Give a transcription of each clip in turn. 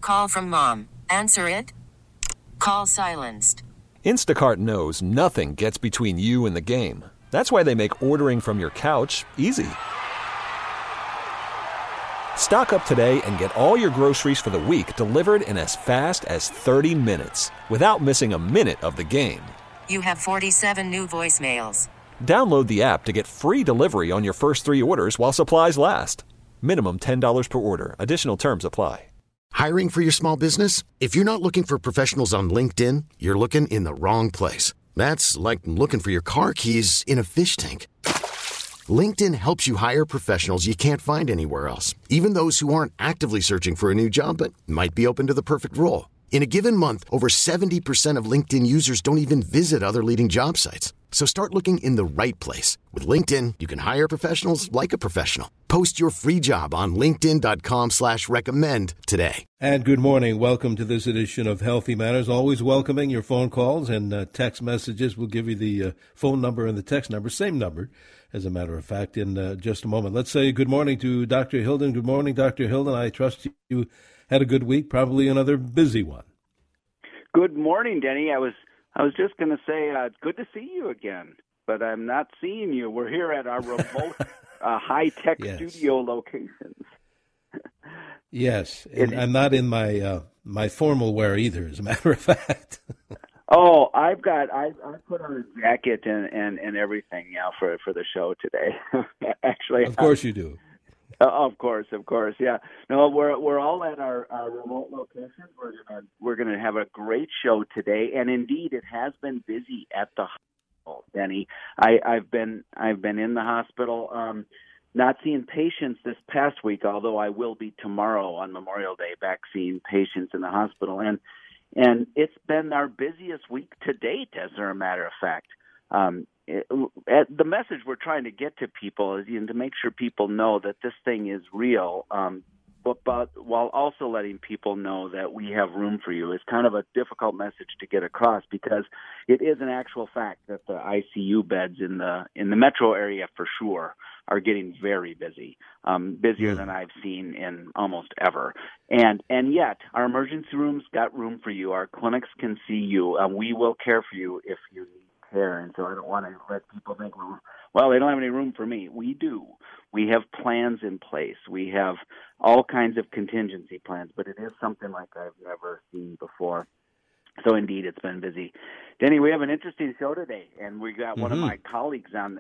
Call from mom. Answer it. Call silenced. Instacart knows nothing gets between you and the game. That's why they make ordering from your couch easy. Stock up today and get all your groceries for the week delivered in as fast as 30 minutes without missing a minute of the game. You have 47 new voicemails. Download the app to get free delivery on your first 3 orders while supplies last. Minimum $10 per order. Additional terms apply. Hiring for your small business? If you're not looking for professionals on LinkedIn, you're looking in the wrong place. That's like looking for your car keys in a fish tank. LinkedIn helps you hire professionals you can't find anywhere else, even those who aren't actively searching for a new job but might be open to the perfect role. In a given month, over 70% of LinkedIn users don't even visit other leading job sites. So start looking in the right place. With LinkedIn, you can hire professionals like a professional. Post your free job on linkedin.com/recommend today. And good morning. Welcome to this edition of Healthy Matters. Always welcoming your phone calls and text messages. We'll give you the phone number and the text number, same number, as a matter of fact, in just a moment. Let's say good morning to Dr. Hilden. Good morning, Dr. Hilden. I trust you had a good week, probably another busy one. Good morning, Denny. I was just going to say good to see you again, but I'm not seeing you. We're here at our remote high-tech studio locations. Yes, and I'm not in my my formal wear either, as a matter of fact. Oh, I put on a jacket and everything now for the show today. Actually, of course you do. Of course, yeah. No, we're all at our remote locations. We're gonna have a great show today, and indeed, it has been busy at the hospital, Denny. I've been in the hospital, not seeing patients this past week, although I will be tomorrow on Memorial Day back seeing patients in the hospital, and it's been our busiest week to date, as a matter of fact. The message we're trying to get to people is to make sure people know that this thing is real, but while also letting people know that we have room for you is kind of a difficult message to get across, because it is an actual fact that the ICU beds in the metro area for sure are getting very busy, busier than I've seen in almost ever. And yet our emergency rooms got room for you. Our clinics can see you. We will care for you if you need care. And so I don't want to let people think, well, they don't have any room for me. We do. We have plans in place. We have all kinds of contingency plans, but it is something like I've never seen before. So indeed, it's been busy. Denny, we have an interesting show today, and we got one of my colleagues on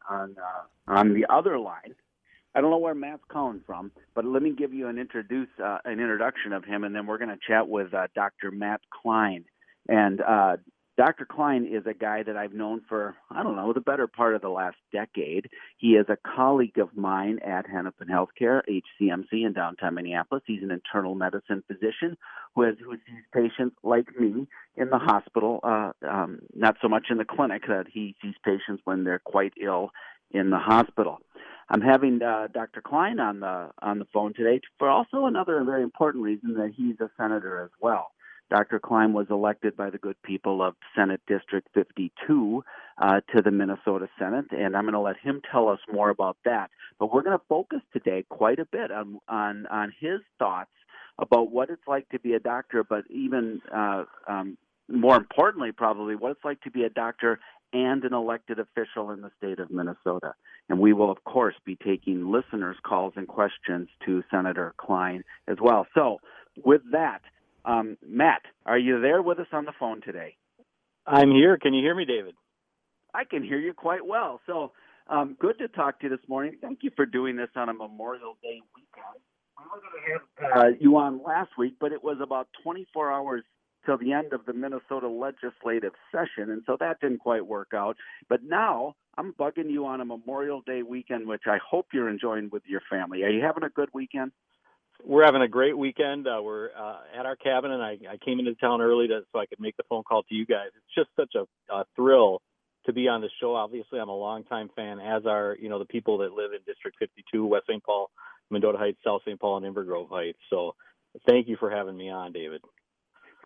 the other line. I don't know where Matt's calling from, but let me give you an introduction of him, and then we're going to chat with Dr. Matt Klein. And Dr. Klein is a guy that I've known for, the better part of the last decade. He is a colleague of mine at Hennepin Healthcare, HCMC in downtown Minneapolis. He's an internal medicine physician who sees patients like me in the hospital, not so much in the clinic, that he sees patients when they're quite ill in the hospital. I'm having Dr. Klein on the phone today for also another very important reason, that he's a senator as well. Dr. Klein was elected by the good people of Senate District 52 to the Minnesota Senate, and I'm going to let him tell us more about that. But we're going to focus today quite a bit on his thoughts about what it's like to be a doctor, but even more importantly, probably, what it's like to be a doctor and an elected official in the state of Minnesota. And we will, of course, be taking listeners' calls and questions to Senator Klein as well. So with that, Matt, are you there with us on the phone today? I'm here. Can you hear me, David? I can hear you quite well. So good to talk to you this morning. Thank you for doing this on a Memorial Day weekend. We were going to have you on last week, but it was about 24 hours till the end of the Minnesota legislative session, and so that didn't quite work out. But now I'm bugging you on a Memorial Day weekend, which I hope you're enjoying with your family. Are you having a good weekend? We're having a great weekend. We're at our cabin, and I came into town early so I could make the phone call to you guys. It's just such a thrill to be on the show. Obviously, I'm a longtime fan, as are the people that live in District 52, West St. Paul, Mendota Heights, South St. Paul, and Inver Grove Heights. So thank you for having me on, David.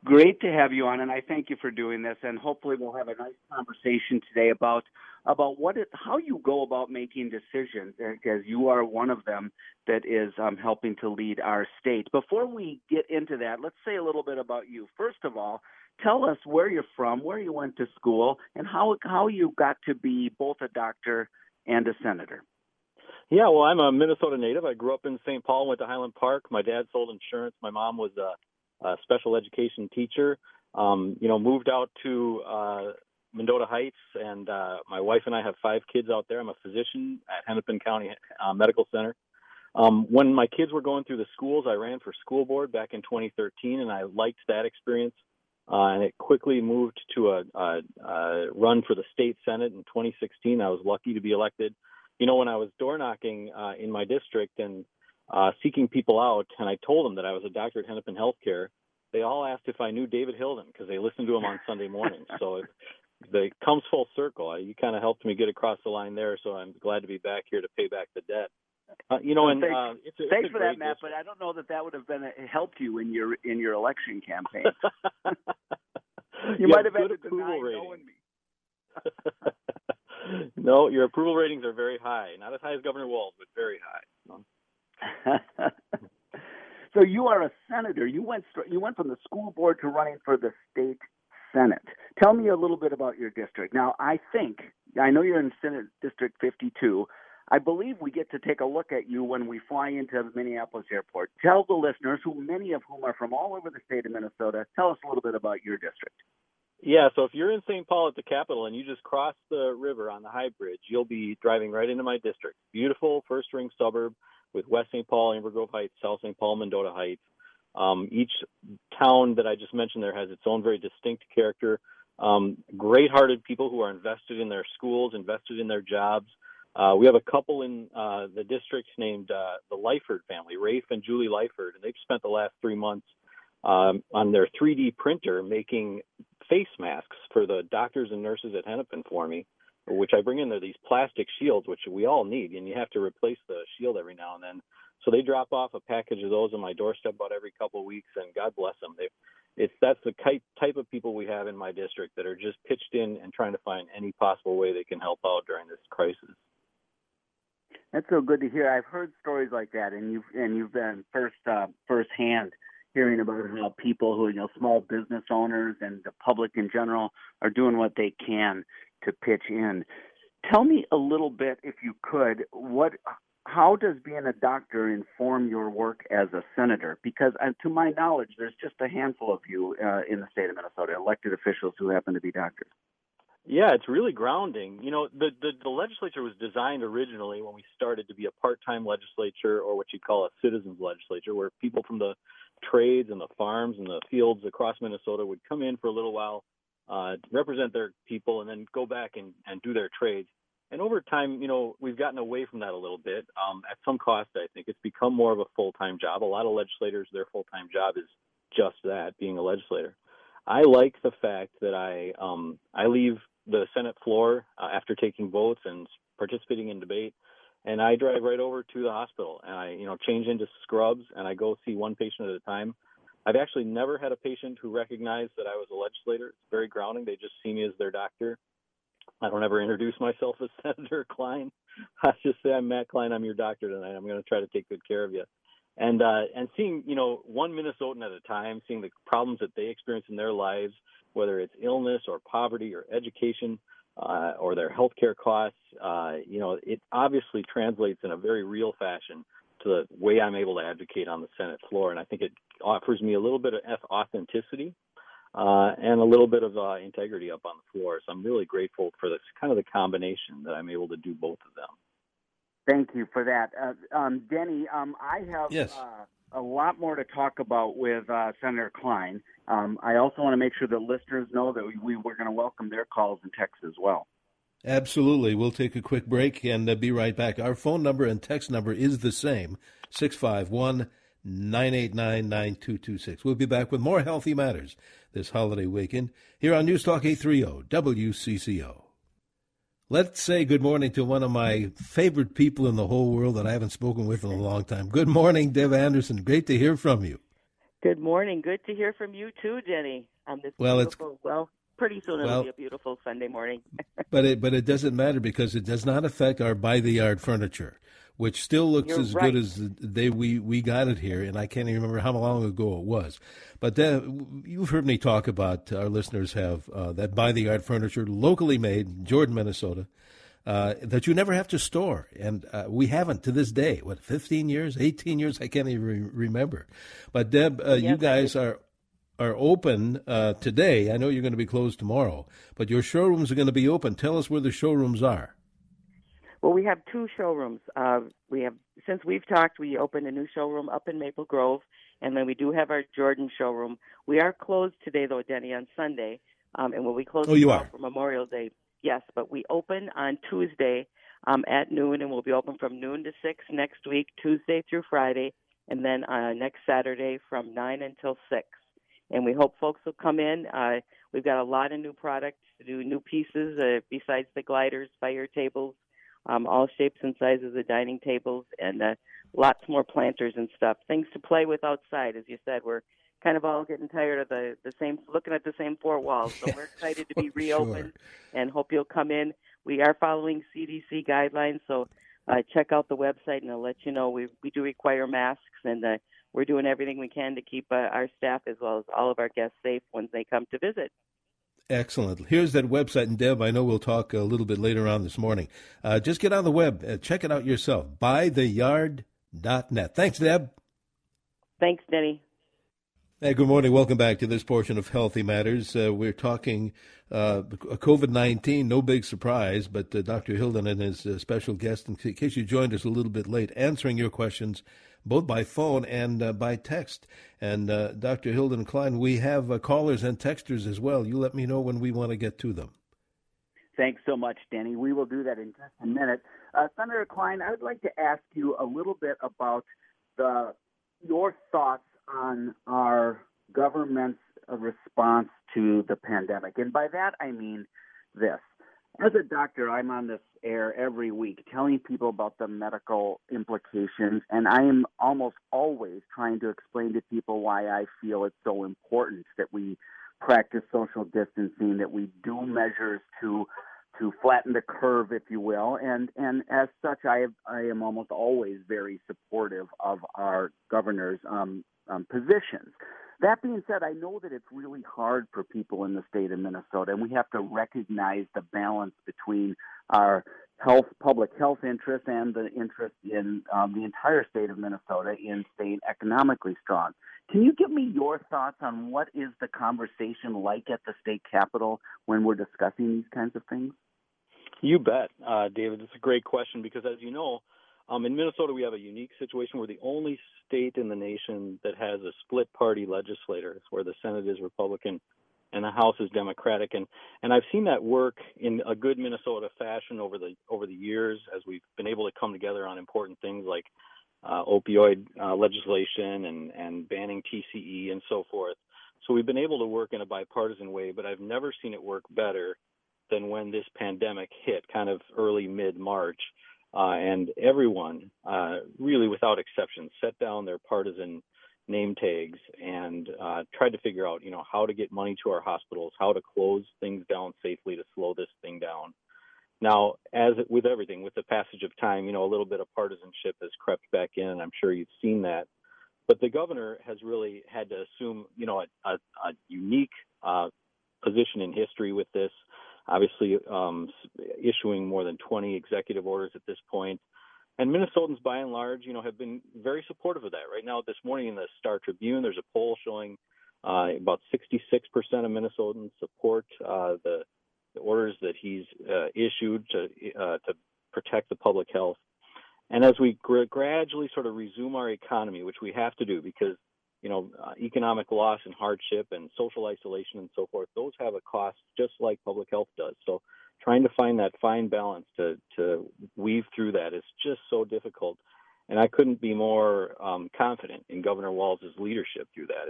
Great to have you on, and I thank you for doing this. And hopefully, we'll have a nice conversation today about how you go about making decisions, because you are one of them that is helping to lead our state. Before we get into that, let's say a little bit about you. First of all, tell us where you're from, where you went to school, and how you got to be both a doctor and a senator. Yeah, well, I'm a Minnesota native. I grew up in St. Paul, went to Highland Park. My dad sold insurance. My mom was a special education teacher. Moved out to Mendota Heights, and my wife and I have 5 kids out there. I'm a physician at Hennepin County Medical Center. When my kids were going through the schools, I ran for school board back in 2013, and I liked that experience. And it quickly moved to a run for the state senate in 2016. I was lucky to be elected. When I was door knocking in my district and seeking people out, and I told them that I was a doctor at Hennepin Healthcare, they all asked if I knew David Hilden because they listened to him on Sunday mornings. So it comes full circle. You kind of helped me get across the line there, so I'm glad to be back here to pay back the debt. Thanks for that, Matt. But I don't know that would have helped you in your election campaign. you might have had to deny knowing me. No, your approval ratings are very high. Not as high as Governor Walz, but very high. So you are a senator. You went from the school board to running for the state senate. Tell me a little bit about your district. Now, I know you're in Senate District 52. I believe we get to take a look at you when we fly into Minneapolis Airport. Tell the listeners, many of whom are from all over the state of Minnesota, tell us a little bit about your district. Yeah, so if you're in St. Paul at the Capitol and you just cross the river on the High Bridge, you'll be driving right into my district. Beautiful first-ring suburb with West St. Paul, Amber Grove Heights, South St. Paul, Mendota Heights. Each town that I just mentioned there has its own very distinct character. Great-hearted people who are invested in their schools, invested in their jobs. We have a couple in the district named the Lyford family, Rafe and Julie Lyford, and they've spent the last 3 months on their 3D printer making face masks for the doctors and nurses at Hennepin for me, which I bring in there, these plastic shields, which we all need, and you have to replace the shield every now and then. So they drop off a package of those on my doorstep about every couple of weeks, and God bless them. That's the type of people we have in my district that are just pitched in and trying to find any possible way they can help out during this crisis. That's so good to hear. I've heard stories like that, and you've been firsthand hearing about how people who, small business owners and the public in general are doing what they can to pitch in. Tell me a little bit, if you could, how does being a doctor inform your work as a senator? Because to my knowledge, there's just a handful of you in the state of Minnesota, elected officials who happen to be doctors. Yeah, it's really grounding. The legislature was designed originally when we started to be a part-time legislature, or what you'd call a citizens legislature, where people from the trades and the farms and the fields across Minnesota would come in for a little while, represent their people, and then go back and do their trades. And over time, we've gotten away from that a little bit at some cost. I think it's become more of a full-time job. A lot of legislators, their full-time job is just that, being a legislator. I like the fact that I leave the Senate floor after taking votes and participating in debate, and I drive right over to the hospital, and I change into scrubs, and I go see one patient at a time. I've actually never had a patient who recognized that I was a legislator. It's very grounding. They just see me as their doctor. I don't ever introduce myself as Senator Klein. I just say, I'm Matt Klein. I'm your doctor tonight. I'm going to try to take good care of you. And seeing, one Minnesotan at a time, seeing the problems that they experience in their lives, whether it's illness or poverty or education or their health care costs, it obviously translates in a very real fashion to the way I'm able to advocate on the Senate floor. And I think it offers me a little bit of authenticity and a little bit of integrity up on the floor. So I'm really grateful for this kind of the combination that I'm able to do both of them. Thank you for that. Denny, I have a lot more to talk about with Senator Klein. I also want to make sure that listeners know that we're going to welcome their calls and texts as well. Absolutely. We'll take a quick break and be right back. Our phone number and text number is the same, 651-989-9226. We'll be back with more Healthy Matters this holiday weekend here on News Talk 830 WCCO. Let's say good morning to one of my favorite people in the whole world that I haven't spoken with in a long time. Good morning, Deb Anderson. Great to hear from you. Good morning. Good to hear from you too, Jenny. On this pretty soon it'll be a beautiful Sunday morning. but it doesn't matter because it does not affect our by-the-yard furniture, which still looks as good as the day we got it here, and I can't even remember how long ago it was. But you've heard me talk about, our listeners have that by-the-yard furniture, locally made, Jordan, Minnesota, that you never have to store. And we haven't to this day. 15 years, 18 years? I can't even remember. But, Deb, you guys are open today. I know you're going to be closed tomorrow, but your showrooms are going to be open. Tell us where the showrooms are. Well, we have two showrooms. Since we've talked, we opened a new showroom up in Maple Grove, and then we do have our Jordan showroom. We are closed today, though, Denny, on Sunday, and we'll be closed tomorrow for Memorial Day. Yes, but we open on Tuesday at noon, and we'll be open from noon to 6 next week, Tuesday through Friday, and then next Saturday from 9 until 6. And we hope folks will come in. We've got a lot of new products to do, new pieces besides the gliders, fire tables, all shapes and sizes of dining tables, and lots more planters and stuff. Things to play with outside, as you said. We're kind of all getting tired of the same, looking at the same four walls. So we're excited to be reopened and hope you'll come in. We are following CDC guidelines, so check out the website and I'll let you know. We do require masks, and we're doing everything we can to keep our staff as well as all of our guests safe when they come to visit. Excellent. Here's that website, and Deb, I know we'll talk a little bit later on this morning. Just get on the web, check it out yourself, bytheyard.net. Thanks, Deb. Thanks, Denny. Hey, good morning. Welcome back to this portion of Healthy Matters. We're talking COVID-19, no big surprise, but Dr. Hilden and his special guest, in case you joined us a little bit late, answering your questions both by phone and by text. And Dr. Hilden Klein, we have callers and texters as well. You let me know when we want to get to them. Thanks so much, Danny. We will do that in just a minute. Senator Klein, I would like to ask you a little bit about your thoughts on our government's response to the pandemic. And by that, I mean this. As a doctor, I'm on this air every week telling people about the medical implications, and I am almost always trying to explain to people why I feel it's so important that we practice social distancing, that we do measures to flatten the curve, if you will, and as such, I am almost always very supportive of our governor's positions. That being said, I know that it's really hard for people in the state of Minnesota, and we have to recognize the balance between our public health interests and the interest in the entire state of Minnesota in staying economically strong. Can you give me your thoughts on what is the conversation like at the state capitol when we're discussing these kinds of things? You bet, David. It's a great question because, as you know, in Minnesota, we have a unique situation. We're the only state in the nation that has a split-party legislature, where the Senate is Republican and the House is Democratic. And I've seen that work in a good Minnesota fashion over the years as we've been able to come together on important things like opioid legislation and banning TCE and so forth. So we've been able to work in a bipartisan way, but I've never seen it work better than when this pandemic hit, kind of early mid-March. And everyone, really without exception, set down their partisan name tags and tried to figure out, how to get money to our hospitals, how to close things down safely to slow this thing down. Now, as with everything, with the passage of time, a little bit of partisanship has crept back in, and I'm sure you've seen that. But the governor has really had to assume, a unique position in history with this. Obviously, issuing more than 20 executive orders at this point. And Minnesotans, by and large, have been very supportive of that. Right now, this morning in the Star Tribune, there's a poll showing about 66% of Minnesotans support the orders that he's issued to protect the public health. And as we gradually sort of resume our economy, which we have to do because economic loss and hardship and social isolation and so forth, those have a cost just like public health does. So trying to find that fine balance to weave through that is just so difficult. And I couldn't be more confident in Governor Walz' leadership through that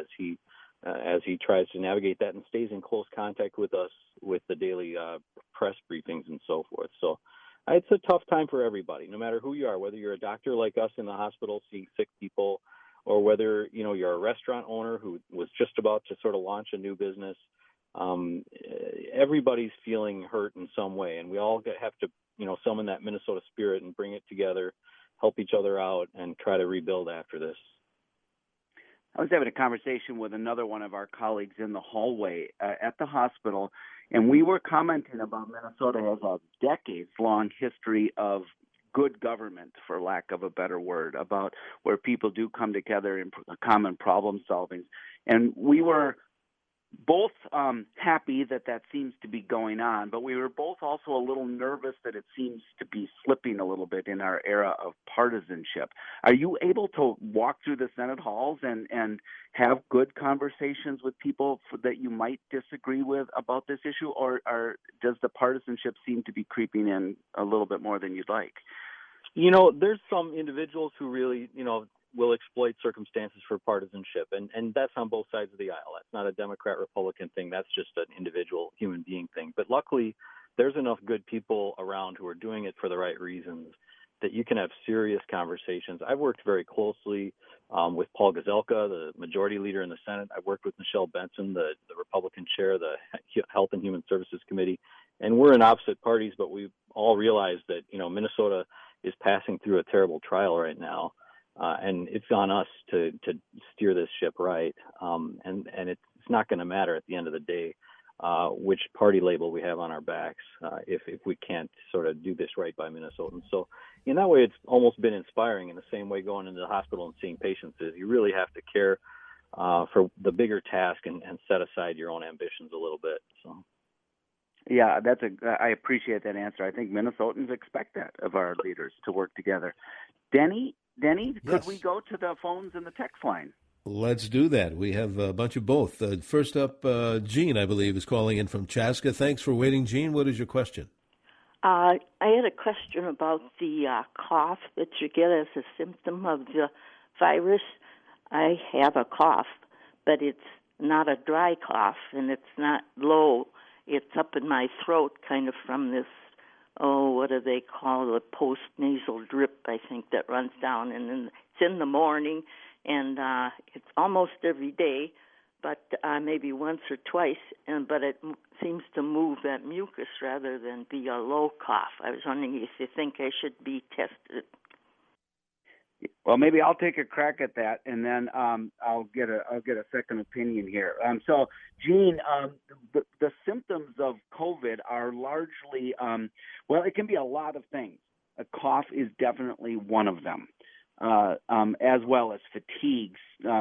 as he tries to navigate that and stays in close contact with us with the daily press briefings and so forth. So it's a tough time for everybody, no matter who you are, whether you're a doctor like us in the hospital seeing sick people, or whether, you're a restaurant owner who was just about to sort of launch a new business. Everybody's feeling hurt in some way, and we all have to, summon that Minnesota spirit and bring it together, help each other out, and try to rebuild after this. I was having a conversation with another one of our colleagues in the hallway at the hospital, and we were commenting about Minnesota has a decades-long history of good government, for lack of a better word, about where people do come together in common problem solving. And we were both happy that seems to be going on, but we were both also a little nervous that it seems to be slipping a little bit in our era of partisanship. Are you able to walk through the Senate halls and have good conversations with people that you might disagree with about this issue, or does the partisanship seem to be creeping in a little bit more than you'd like? There's some individuals who really, will exploit circumstances for partisanship, and that's on both sides of the aisle. That's not a Democrat-Republican thing. That's just an individual human being thing. But luckily, there's enough good people around who are doing it for the right reasons that you can have serious conversations. I've worked very closely with Paul Gazelka, the majority leader in the Senate. I've worked with Michelle Benson, the Republican chair of the Health and Human Services Committee, and we're in opposite parties, but we all realize that, Minnesota is passing through a terrible trial right now. And it's on us to steer this ship right. And it's not going to matter at the end of the day which party label we have on our backs if we can't sort of do this right by Minnesotans. So in that way, it's almost been inspiring. In the same way going into the hospital and seeing patients is you really have to care for the bigger task and set aside your own ambitions a little bit. So. Yeah, I appreciate that answer. I think Minnesotans expect that of our leaders to work together. Denny, Yes. Could we go to the phones and the text line? Let's do that. We have a bunch of both. First up, Gene, I believe, is calling in from Chaska. Thanks for waiting, Gene. What is your question? I had a question about the cough that you get as a symptom of the virus. I have a cough, but it's not a dry cough, and it's not low. It's up in my throat, kind of from this, what do they call it, post-nasal drip, I think, that runs down. And then it's in the morning, and it's almost every day, but maybe once or twice, but it seems to move that mucus rather than be a low cough. I was wondering if you think I should be tested. Well, maybe I'll take a crack at that, and then I'll get a second opinion here. So, Gene, the symptoms of COVID are largely, it can be a lot of things. A cough is definitely one of them, as well as fatigues,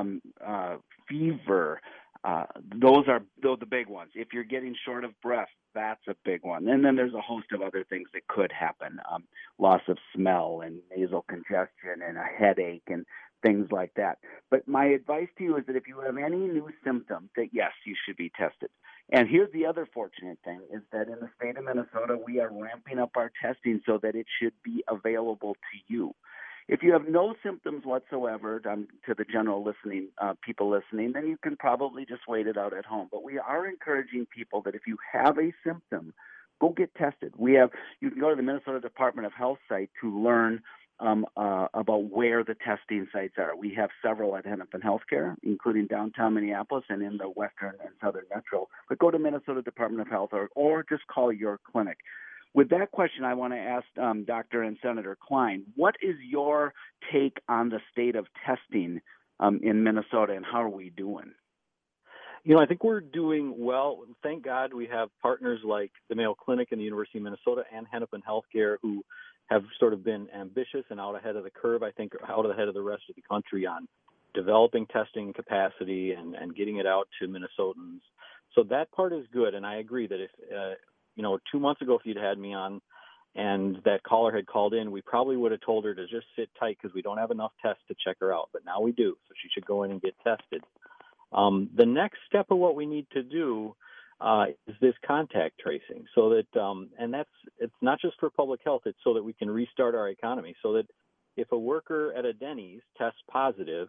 fever. Those are the big ones. If you're getting short of breath, that's a big one. And then there's a host of other things that could happen, loss of smell and nasal congestion and a headache and things like that. But my advice to you is that if you have any new symptoms, that yes, you should be tested. And here's the other fortunate thing is that in the state of Minnesota, we are ramping up our testing so that it should be available to you. If you have no symptoms whatsoever, to the general people listening, then you can probably just wait it out at home. But we are encouraging people that if you have a symptom, go get tested. You can go to the Minnesota Department of Health site to learn about where the testing sites are. We have several at Hennepin Healthcare, including downtown Minneapolis and in the western and southern metro. But go to Minnesota Department of Health or just call your clinic. With that question, I want to ask Dr. and Senator Klein, what is your take on the state of testing in Minnesota, and how are we doing? I think we're doing well. Thank God we have partners like the Mayo Clinic and the University of Minnesota and Hennepin Healthcare who have sort of been ambitious and out ahead of the curve, I think, out ahead of the rest of the country on developing testing capacity and getting it out to Minnesotans. So that part is good, and I agree that if 2 months ago, if you'd had me on and that caller had called in, we probably would have told her to just sit tight because we don't have enough tests to check her out. But now we do, so she should go in and get tested. The next step of what we need to do is this contact tracing, so that and it's not just for public health; it's so that we can restart our economy. So that if a worker at a Denny's tests positive,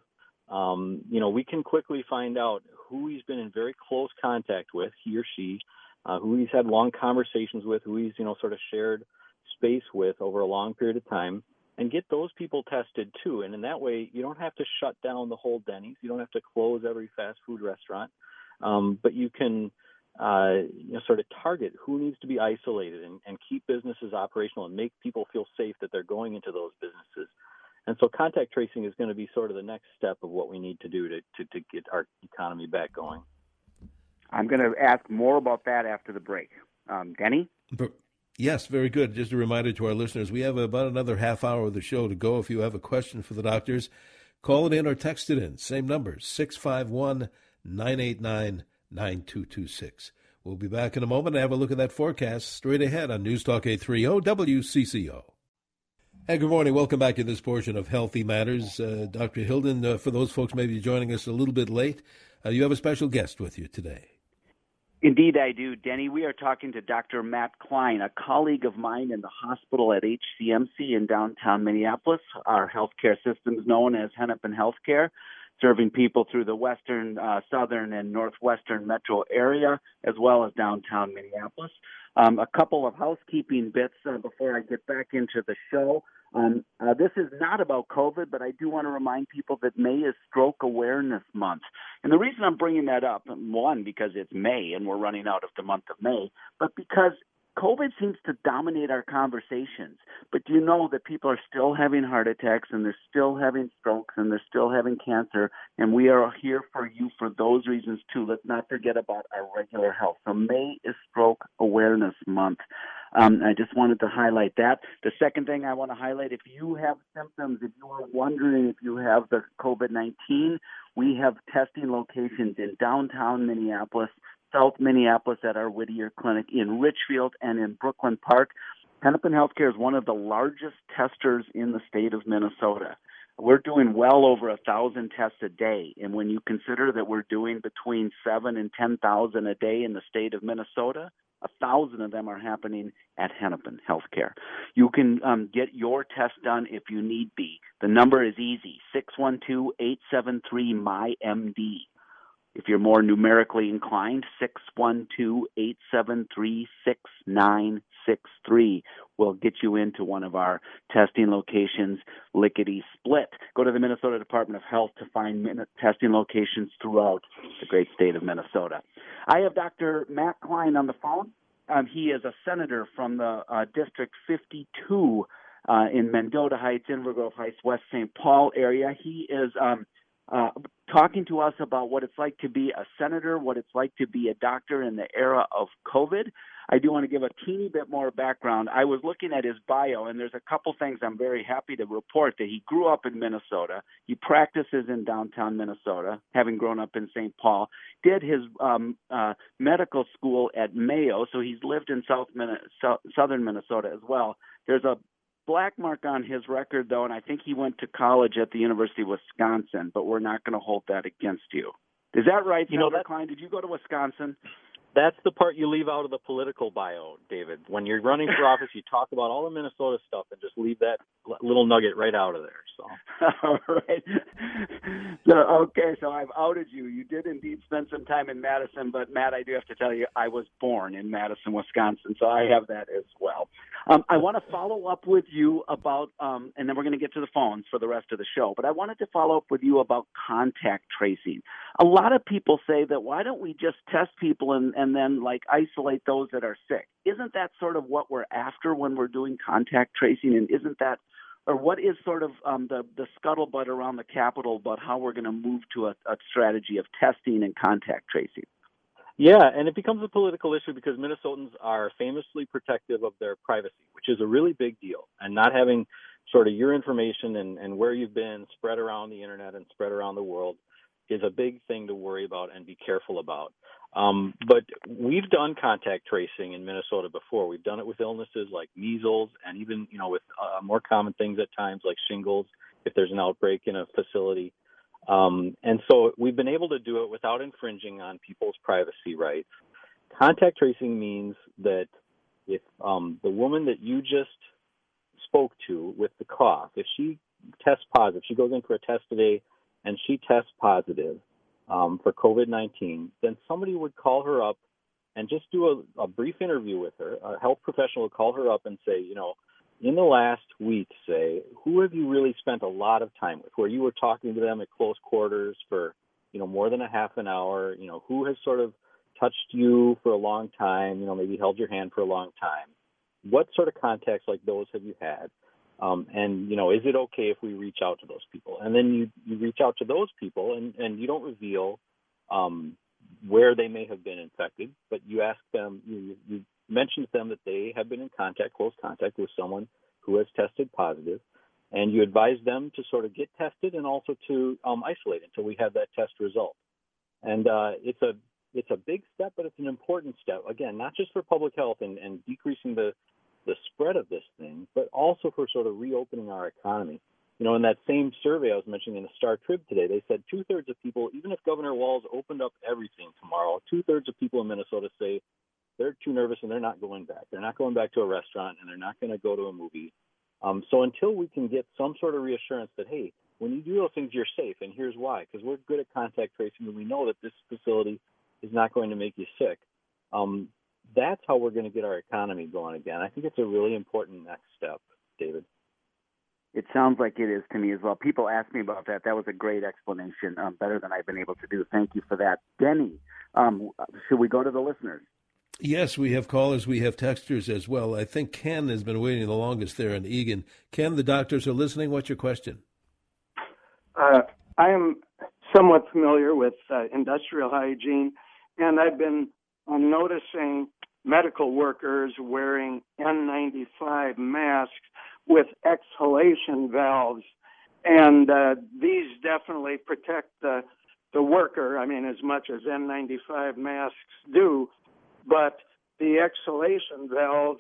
we can quickly find out who he's been in very close contact with, he or she. Who he's had long conversations with, who he's, sort of shared space with over a long period of time. and get those people tested too. And in that way, you don't have to shut down the whole Denny's. You don't have to close every fast food restaurant, but you can sort of target who needs to be isolated and keep businesses operational and make people feel safe that they're going into those businesses. And so contact tracing is going to be sort of the next step of what we need to do to get our economy back going. I'm going to ask more about that after the break. Denny? Yes, very good. Just a reminder to our listeners, we have about another half hour of the show to go. If you have a question for the doctors, call it in or text it in. Same number, 651-989-9226. We'll be back in a moment and have a look at that forecast straight ahead on News Talk 830 WCCO. Hey, good morning. Welcome back to this portion of Healthy Matters. Dr. Hilden, for those folks maybe joining us a little bit late, you have a special guest with you today. Indeed, I do, Denny. We are talking to Dr. Matt Klein, a colleague of mine in the hospital at HCMC in downtown Minneapolis. Our healthcare system is known as Hennepin Healthcare, serving people through the western, southern, and northwestern metro area, as well as downtown Minneapolis. A couple of housekeeping bits before I get back into the show. This is not about COVID, but I do want to remind people that May is Stroke Awareness Month. And the reason I'm bringing that up, one, because it's May and we're running out of the month of May, but because COVID seems to dominate our conversations. But do you know that people are still having heart attacks and they're still having strokes and they're still having cancer? And we are here for you for those reasons too. Let's not forget about our regular health. So May is Stroke Awareness Month. I just wanted to highlight that. The second thing I want to highlight, if you have symptoms, if you are wondering if you have the COVID-19, we have testing locations in downtown Minneapolis, South Minneapolis at our Whittier Clinic, in Richfield, and in Brooklyn Park. Hennepin Healthcare is one of the largest testers in the state of Minnesota. We're doing well over 1,000 tests a day, and when you consider that we're doing between 7,000 and 10,000 a day in the state of Minnesota, 1,000 of them are happening at Hennepin Healthcare. You can get your test done if you need be. The number is easy, 612-873-MyMD. If you're more numerically inclined, 612-873-6963 will get you into one of our testing locations, lickety-split. Go to the Minnesota Department of Health to find testing locations throughout the great state of Minnesota. I have Dr. Matt Klein on the phone. He is a senator from the District 52 in Mendota Heights, Inver Grove Heights, West St. Paul area. He is talking to us about what it's like to be a senator, what it's like to be a doctor in the era of COVID. I do want to give a teeny bit more background. I was looking at his bio, and there's a couple things I'm very happy to report, that he grew up in Minnesota. He practices in downtown Minnesota, having grown up in St. Paul, did his medical school at Mayo, so he's lived in southern Minnesota as well. There's a black mark on his record, though, and I think he went to college at the University of Wisconsin, but we're not going to hold that against you. Is that right, Senator Klein? Did you go to Wisconsin? That's the part you leave out of the political bio, David. When you're running for office, you talk about all the Minnesota stuff and just leave that little nugget right out of there. So, all right. So I've outed you. You did indeed spend some time in Madison, but Matt, I do have to tell you, I was born in Madison, Wisconsin, so I have that as well. I want to follow up with you about, and then we're going to get to the phones for the rest of the show, but I wanted to follow up with you about contact tracing. A lot of people say that why don't we just test people and then like isolate those that are sick? Isn't that sort of what we're after when we're doing contact tracing? And isn't that, or what is sort of the scuttlebutt around the Capitol about how we're going to move to a strategy of testing and contact tracing? Yeah, and it becomes a political issue because Minnesotans are famously protective of their privacy, which is a really big deal. And not having sort of your information and where you've been spread around the internet and spread around the world is a big thing to worry about and be careful about. But we've done contact tracing in Minnesota before. We've done it with illnesses like measles and even, with more common things at times like shingles if there's an outbreak in a facility. And so we've been able to do it without infringing on people's privacy rights. Contact tracing means that if the woman that you just spoke to with the cough, if she tests positive, she goes in for a test today and she tests positive for COVID-19, then somebody would call her up and just do a brief interview with her. A health professional would call her up and say, in the last week, say, who have you really spent a lot of time with, where you were talking to them at close quarters for, more than a half an hour? Who has sort of touched you for a long time, maybe held your hand for a long time? What sort of contacts like those have you had? And is it okay if we reach out to those people? And then you reach out to those people, and you don't reveal where they may have been infected, but you ask them, you mention to them that they have been in close contact with someone who has tested positive, and you advise them to sort of get tested and also to isolate until we have that test result. And it's a big step, but it's an important step, again, not just for public health and decreasing the spread of this thing, but also for sort of reopening our economy. In that same survey I was mentioning in the Star Trib today, they said 2/3 of people, even if Governor Walz opened up everything tomorrow, 2/3 of people in Minnesota say they're too nervous and they're not going back. They're not going back to a restaurant, and they're not going to go to a movie. So until we can get some sort of reassurance that, hey, when you do those things, you're safe, and here's why, because we're good at contact tracing, and we know that this facility is not going to make you sick. That's how we're going to get our economy going again. I think it's a really important next step, David. It sounds like it is to me as well. People ask me about that. That was a great explanation, better than I've been able to do. Thank you for that. Denny, should we go to the listeners? Yes, we have callers. We have texters as well. I think Ken has been waiting the longest there in Eagan. Ken, the doctors are listening. What's your question? I am somewhat familiar with industrial hygiene, and I've been noticing medical workers wearing N95 masks with exhalation valves, and these definitely protect the worker, as much as N95 masks do, but the exhalation valve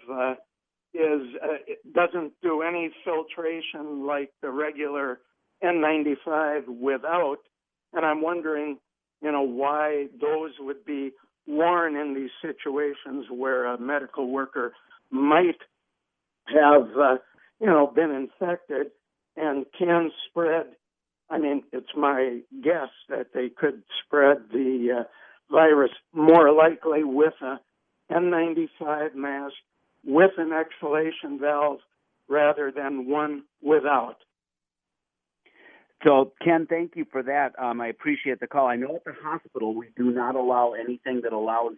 doesn't do any filtration like the regular N95 without, and I'm wondering, why those would be worn in these situations where a medical worker might have, been infected and can spread. It's my guess that they could spread the virus more likely with a N95 mask with an exhalation valve rather than one without. So, Ken, thank you for that. I appreciate the call. I know at the hospital we do not allow anything that allows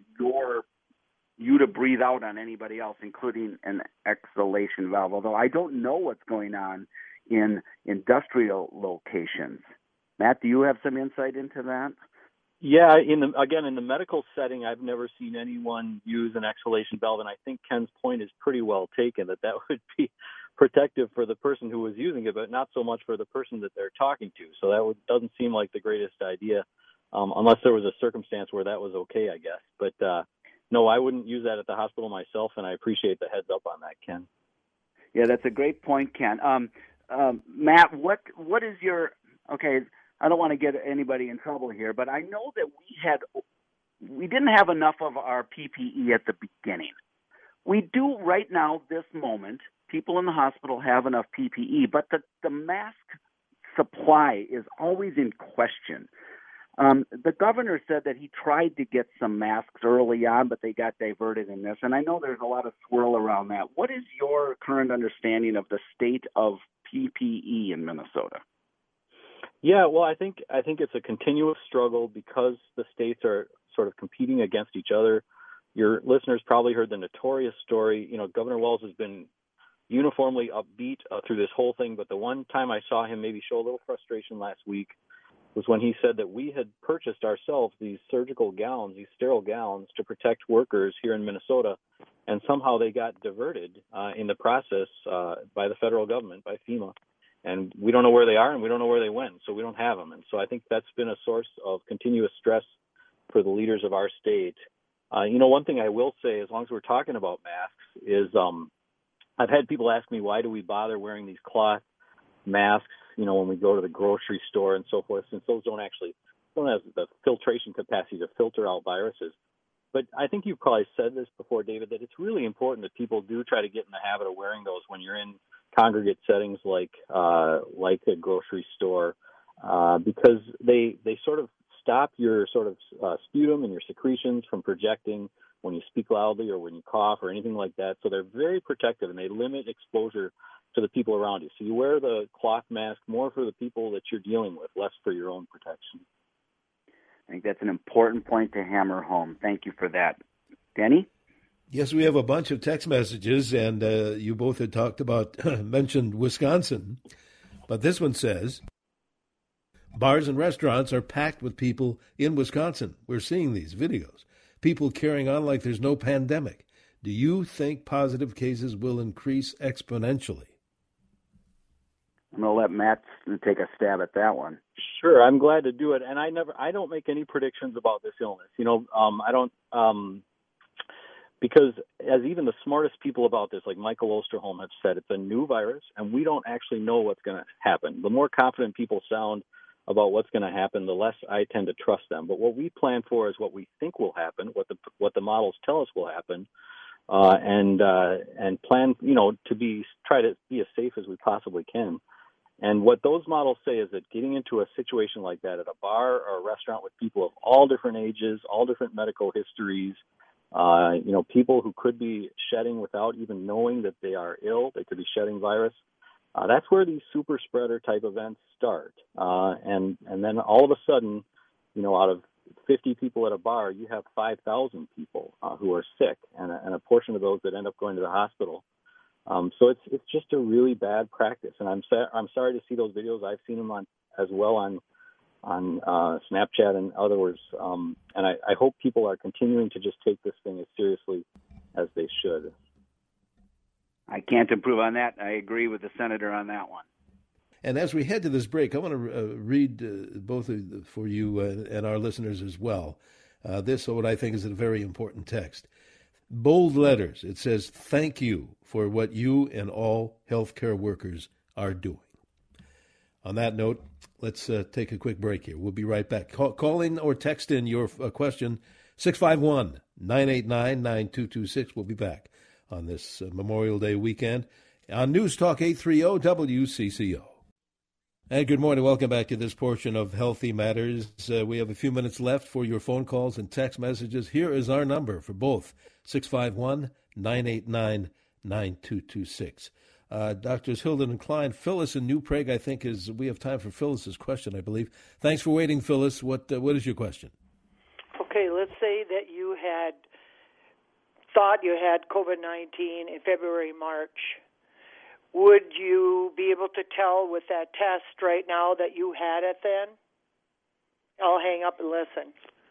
you to breathe out on anybody else, including an exhalation valve, although I don't know what's going on in industrial locations. Matt, do you have some insight into that? Yeah, in the medical setting, I've never seen anyone use an exhalation valve, and I think Ken's point is pretty well taken, that would be protective for the person who was using it, but not so much for the person that they're talking to. So that doesn't seem like the greatest idea, unless there was a circumstance where that was okay, I guess. But no, I wouldn't use that at the hospital myself, and I appreciate the heads up on that, Ken. Yeah, that's a great point, Ken. Matt, what is your – okay, I don't want to get anybody in trouble here, but I know that we didn't have enough of our PPE at the beginning. We do right now, this moment. People in the hospital have enough PPE, but the mask supply is always in question. The governor said that he tried to get some masks early on, but they got diverted in this. And I know there's a lot of swirl around that. What is your current understanding of the state of PPE in Minnesota? Yeah, well, I think it's a continuous struggle because the states are sort of competing against each other. Your listeners probably heard the notorious story. Governor Walz has been uniformly upbeat through this whole thing, but the one time I saw him maybe show a little frustration last week was when he said that we had purchased ourselves these surgical gowns, these sterile gowns, to protect workers here in Minnesota, and somehow they got diverted in the process by the federal government, by FEMA. And we don't know where they are, and we don't know where they went, so we don't have them. And so I think that's been a source of continuous stress for the leaders of our state. One thing I will say, as long as we're talking about masks, is I've had people ask me, why do we bother wearing these cloth masks, when we go to the grocery store and so forth, since those don't have the filtration capacity to filter out viruses. But I think you've probably said this before, David, that it's really important that people do try to get in the habit of wearing those when you're in congregate settings like a grocery store, because they sort of stop your sort of sputum and your secretions from projecting when you speak loudly or when you cough or anything like that. So they're very protective, and they limit exposure to the people around you. So you wear the cloth mask more for the people that you're dealing with, less for your own protection. I think that's an important point to hammer home. Thank you for that. Denny? Yes, we have a bunch of text messages, and you both had talked about, mentioned Wisconsin. But this one says, bars and restaurants are packed with people in Wisconsin. We're seeing these videos. People carrying on like there's no pandemic. Do you think positive cases will increase exponentially? I'm going to let Matt take a stab at that one. Sure, I'm glad to do it. And I don't make any predictions about this illness. I don't, because as even the smartest people about this, like Michael Osterholm, have said, it's a new virus, and we don't actually know what's going to happen. The more confident people sound about what's going to happen, the less I tend to trust them. But what we plan for is what we think will happen, what the models tell us will happen, and plan, to try to be as safe as we possibly can. And what those models say is that getting into a situation like that at a bar or a restaurant with people of all different ages, all different medical histories, people who could be shedding without even knowing that they are ill, they could be shedding virus. That's where these super spreader type events start. And then all of a sudden, out of 50 people at a bar, you have 5,000 people who are sick, and a portion of those that end up going to the hospital. So it's just a really bad practice, and I'm sorry to see those videos. I've seen them on Snapchat and others, and I hope people are continuing to just take this thing as seriously as they should. I can't improve on that. I agree with the senator on that one. And as we head to this break, I want to read both for you and our listeners as well. This, what I think is a very important text. Bold letters. It says, "Thank you for what you and all healthcare workers are doing." On that note, let's take a quick break here. We'll be right back. Call in or text in your question, 651-989-9226. We'll be back on this Memorial Day weekend on News Talk 830 WCCO. And good morning. Welcome back to this portion of Healthy Matters. We have a few minutes left for your phone calls and text messages. Here is our number for both, 651-989-9226. Doctors Hilden and Klein, Phyllis in New Prague, I think we have time for Phyllis's question, I believe. Thanks for waiting, Phyllis. What is your question? Okay, let's say that you had thought you had COVID-19 in February, March. Would you be able to tell with that test right now that you had it then? I'll hang up and listen.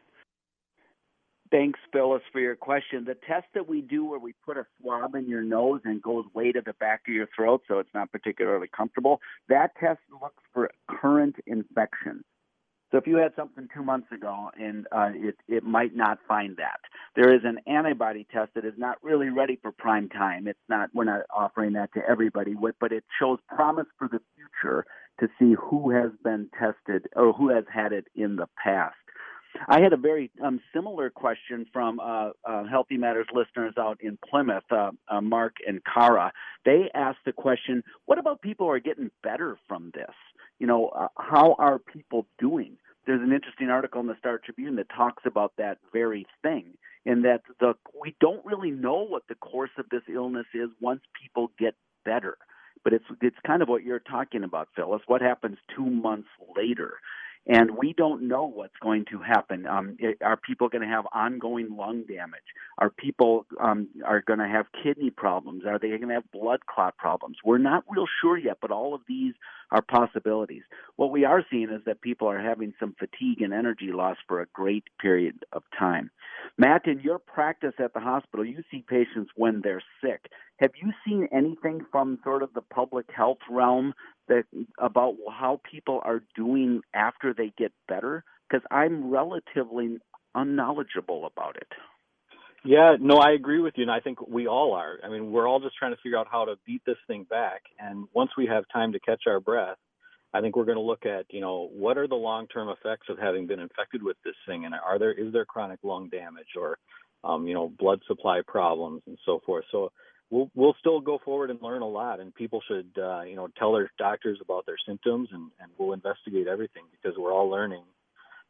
Thanks, Phyllis, for your question. The test that we do where we put a swab in your nose and goes way to the back of your throat so it's not particularly comfortable, that test looks for current infections. So if you had something 2 months ago, and it might not find that. There is an antibody test that is not really ready for prime time. We're not offering that to everybody, but it shows promise for the future to see who has been tested or who has had it in the past. I had a very similar question from Healthy Matters listeners out in Plymouth, Mark and Cara. They asked the question, what about people who are getting better from this? How are people doing? There's an interesting article in the Star Tribune that talks about that very thing, in that we don't really know what the course of this illness is once people get better. But it's kind of what you're talking about, Phyllis. What happens 2 months later? And we don't know what's going to happen. Are people going to have ongoing lung damage? Are people are going to have kidney problems? Are they going to have blood clot problems? We're not real sure yet, but all of these are possibilities. What we are seeing is that people are having some fatigue and energy loss for a great period of time. Matt, in your practice at the hospital, you see patients when they're sick. Have you seen anything from sort of the public health realm about how people are doing after they get better? Because I'm relatively unknowledgeable about it. Yeah, no, I agree with you, and I think we all are. I mean, we're all just trying to figure out how to beat this thing back, and once we have time to catch our breath, I think we're going to look at, what are the long-term effects of having been infected with this thing, and is there chronic lung damage or, blood supply problems and so forth. So we'll still go forward and learn a lot, and people should, tell their doctors about their symptoms, and we'll investigate everything because we're all learning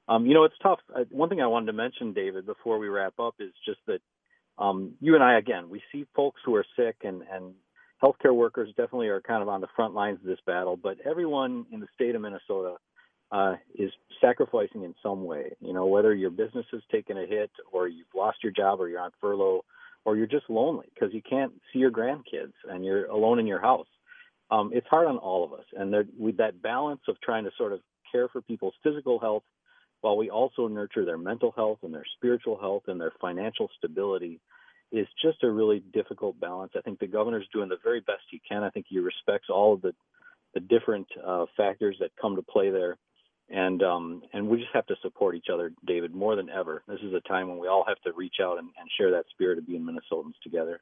It's tough. One thing I wanted to mention, David, before we wrap up is just that you and I, again, we see folks who are sick, and healthcare workers definitely are kind of on the front lines of this battle, but everyone in the state of Minnesota is sacrificing in some way, whether your business has taken a hit or you've lost your job or you're on furlough or you're just lonely because you can't see your grandkids and you're alone in your house. It's hard on all of us. And with that balance of trying to sort of care for people's physical health while we also nurture their mental health and their spiritual health and their financial stability is just a really difficult balance. I think the governor's doing the very best he can. I think he respects all of the different factors that come to play there. And we just have to support each other, David, more than ever. This is a time when we all have to reach out and share that spirit of being Minnesotans together.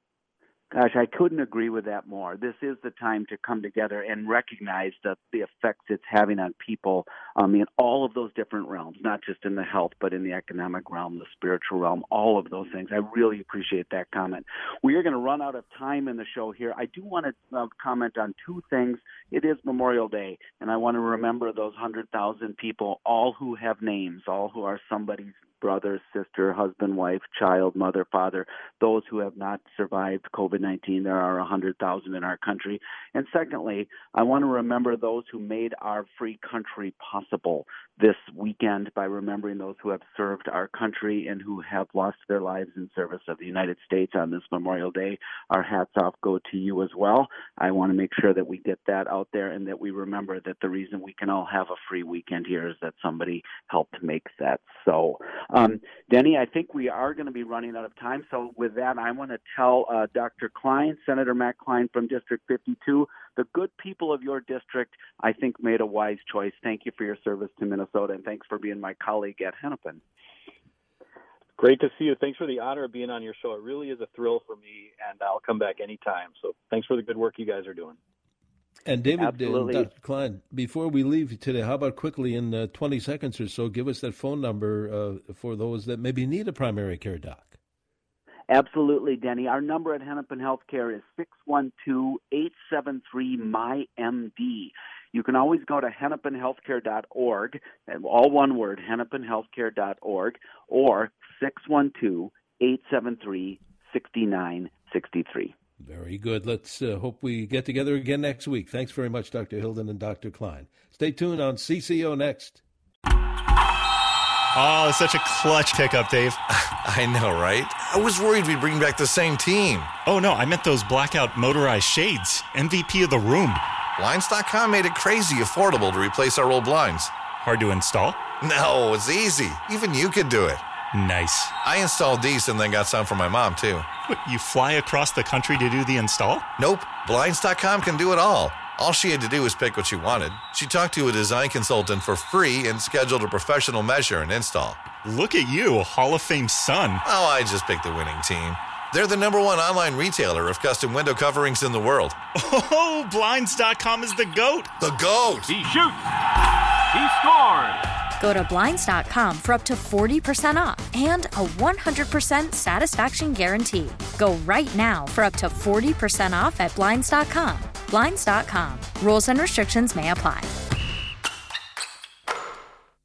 Gosh, I couldn't agree with that more. This is the time to come together and recognize the effects it's having on people in all of those different realms, not just in the health, but in the economic realm, the spiritual realm, all of those things. I really appreciate that comment. We are going to run out of time in the show here. I do want to comment on two things. It is Memorial Day, and I want to remember those 100,000 people, all who have names, all who are somebody's brother, sister, husband, wife, child, mother, father, those who have not survived COVID-19. There are 100,000 in our country. And secondly, I want to remember those who made our free country possible this weekend by remembering those who have served our country and who have lost their lives in service of the United States on this Memorial Day. Our hats off go to you as well. I want to make sure that we get that out there and that we remember that the reason we can all have a free weekend here is that somebody helped make that so. Denny, I think we are going to be running out of time. So with that, I want to tell Dr. Klein, Senator Matt Klein from District 52, the good people of your district, I think, made a wise choice. Thank you for your service to Minnesota, and thanks for being my colleague at Hennepin. Great to see you. Thanks for the honor of being on your show. It really is a thrill for me, and I'll come back anytime. So thanks for the good work you guys are doing. And David, Dr. Klein, before we leave today, how about quickly in 20 seconds or so, give us that phone number for those that maybe need a primary care doc. Absolutely, Denny. Our number at Hennepin Healthcare is 612-873-MyMD. You can always go to hennepinhealthcare.org, all one word, hennepinhealthcare.org, or 612-873-6963. Very good. Let's hope we get together again next week. Thanks very much, Dr. Hilden and Dr. Klein. Stay tuned on CCO next. Oh, such a clutch pickup, Dave. I know, right? I was worried we'd bring back the same team. Oh, no, I meant those blackout motorized shades. MVP of the room. Blinds.com made it crazy affordable to replace our old blinds. Hard to install? No, it's easy. Even you could do it. Nice. I installed these and then got some for my mom, too. What, you fly across the country to do the install? Nope. Blinds.com can do it all. All she had to do was pick what she wanted. She talked to a design consultant for free and scheduled a professional measure and install. Look at you, Hall of Fame son. Oh, I just picked the winning team. They're the #1 online retailer of custom window coverings in the world. Oh, Blinds.com is the GOAT. The GOAT. He shoots. He scores. Go to Blinds.com for up to 40% off and a 100% satisfaction guarantee. Go right now for up to 40% off at Blinds.com. Blinds.com. Rules and restrictions may apply.